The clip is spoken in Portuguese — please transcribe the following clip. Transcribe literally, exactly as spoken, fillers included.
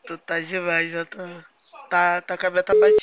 Tu tá demais, já tô. Tá, tá com a meta batida.